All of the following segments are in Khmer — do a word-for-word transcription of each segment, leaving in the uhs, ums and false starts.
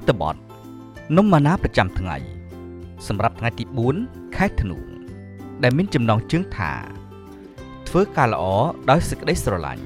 តបតនំម៉ាណាប្រចាំថ្ងៃសម្រាប់ថ្ងៃទីបួនខែធ្នូដែលមានចំណងជើងថាធ្វើការល្អដោយសេចក្តីស្រឡាញ់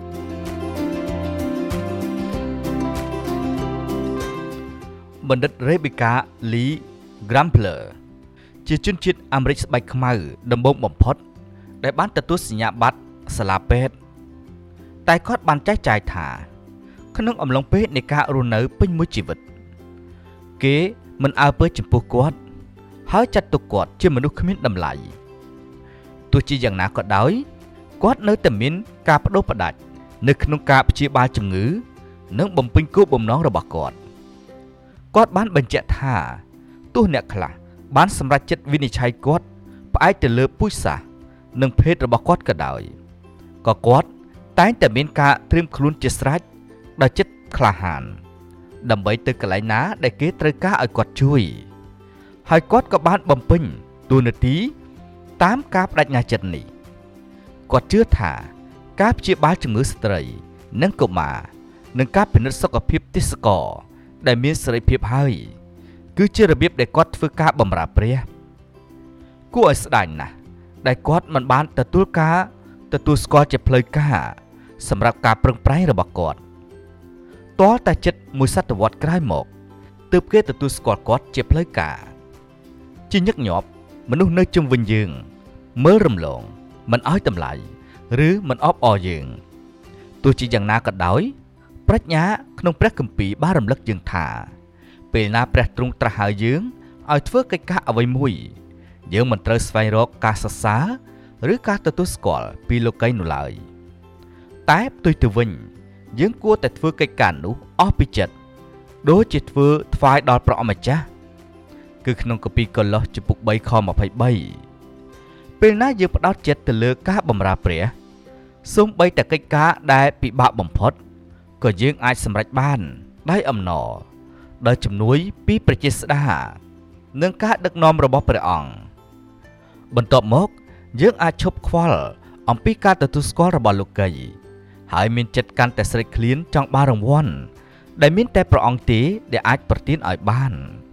បណ្ឌិត Rebecca Lee Grampler ជាជនជាតិអាមេរិកស្បែកខ្មៅដំបូងបំផុតដែលបានទទួលសញ្ញាបត្រសាលាពេទ្យតែគាត់បានចែកចាយថាក្នុងអំឡុងពេលនៃការរស់នៅពេញមួយជីវិតគេមិនអើពើចំពោះគាត់ហើយចាត់ទុកគាត់ជាមនុស្សគ្មានតម្លៃទោះជាយ៉ាងណាក៏ដោយគាត់នៅតែមានការបដិបត្តិនៅក្នុងការព្យាបាលជំងឺនិងបំពេញគោលបំណងរបស់គាត់គាត់បានបញ្ជាក់ថាទោះអ្នកខ្លះបានសម្រេចចិត្តវិនិច្ឆ័យគាត់ផ្អែកទៅលើពូជសាសន៍និងភេទរបស់គាត់ក៏ដោយក៏គាត់តែងតែមានការត្រៀមខ្លួនជាស្រេចដោយចិត្តក្លាហានដើម្បីទៅកន្លែងណាដែលគេត្រូវការឲ្យគាត់ជួយហើយគាត់ក៏បានបំពេញតួនាទីតាមការបដិញ្ញាចិត្តនេះគាត់ជឿថាការព្យាបាលជំងឺស្ត្រីនិងកុមារនិងការពិនិត្យសុខភាពទេសចរដែលមានសេរីភាពហើយគឺជារបៀបដែលគាត់ធ្វើការបម្រើព្រះគួរឲ្យស្ដាយណាស់ដែលគាត់មិនបានទទួលការទទួលស្គាល់ជាផ្លូវការសម្រាប់ការប្រឹងប្រែងរបស់គាត់ទាល់តែជិតមួយសតវត្សក្រោយមកទើបគេទទួលស្គាល់គាត់ជាផ្លូវការជាញឹកញាប់មនុស្សនៅជុំវិញយើងមើលរំលងមិនឲ្យតម្លៃឬមិនអបអរយើងទោះជាយ៉ាងណាក៏ដោយប្រាជ្ញាក្នុងព្រះគម្ពីរបានរំលឹកយើងថាពេលណាព្រះទ្រង់ត្រាស់ហៅយើងឲ្យធ្វើកិច្ចការអ្វីមួយយើងមិនត្រូវស្វែងរកការសរសើរឬការទទួលស្គាល់ពីលោកីនោះឡើយតែផ្ទុយទៅវិញយើងគួរតែធ្វើកិច្ចការនោះអស់ពីចិត្តដូចជាធ្វើថ្វាយដល់ព្រះអម្ចាស់គឺក្នុងគម្ពីរកូឡូសជំពូកបីខម្ភៃបីពេលណាយើងផ្ដោតចិត្តទៅលើការបម្រើព្រះសូម្បីតែកិច្ចការដែលពិបាកបំផុតក៏យើងអាចសម្រេចបានដោយអំណរដោយជំនួយពីព្រះជាស្តានិងការដឹកនាំរបស់ព្រះអង្គបន្ទាប់មកយើងអាចឈប់ខ្វល់អំពីការទទួលស្គាល់របស់លោកីហើយមានចិត្តកាន់តែស្រេកឃ្លានចង់បានរង្វាន់ដែលមានតែព្រះអង្គទេដែលអាចប្រទានឲ្យបាន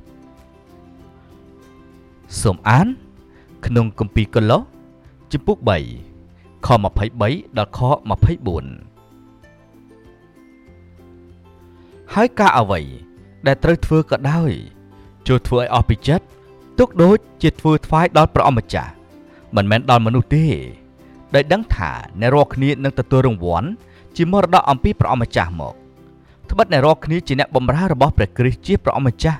សូមអានក្នុងគម្ពីរកូឡូសជំពូកបីខម្ភៃបីដល់ខម្ភៃបួនហើយការអ្វីដែលត្រូវធ្វើក៏ដោយចូលធ្វើឲ្យអស់ពីចិត្តទុកដូចជាធ្វើថ្វាយដល់ព្រះអម្ចាស់មិនមែនដល់មនុស្សទេដោយដឹងថាអ្នករាល់គ្នានឹងទទួលរង្វាន់ជាមរតកអំពីព្រះអម្ចាស់មកត្បិតអ្នករាល់គ្នាជាអ្នកបម្រើរបស់ព្រះគ្រីស្ទជាព្រះអម្ចាស់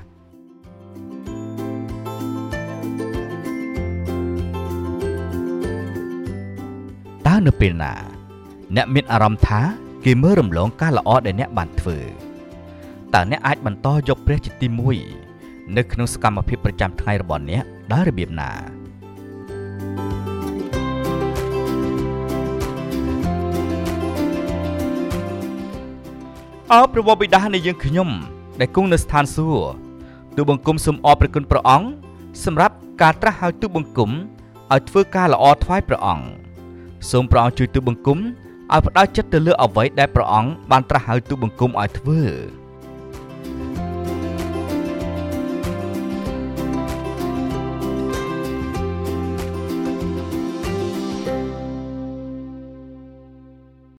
តើនៅពេលណាអ្នកមានអារម្មណ៍ថាគេមើលរំលងការល្អដែលអ្នកបានធ្វើតើអ្នកអាចបន្តយកព្រះជាទីមួយនៅក្នុងសកម្មភាពប្រចាំថ្ងៃរបស់អ្នកដោយរបៀបណាអើព្រះបិតានៃយើងខ្ញុំដែលគង់នៅស្ថានសួគ៌ទូលបង្គំសូមអរព្រគុណព្រះអង្គសម្រាប់ការត្រាស់ហៅទូលបង្គំឲ្យធ្វើការល្អថ្វាយព្រះអង្គសូមព្រះអង្គជួយទូលបង្គំឲ្យផ្ដល់ចិត្តទៅលើអ្វីដែលព្រះអង្គបានត្រាស់ហៅទូលបង្គំឲ្យធ្វើ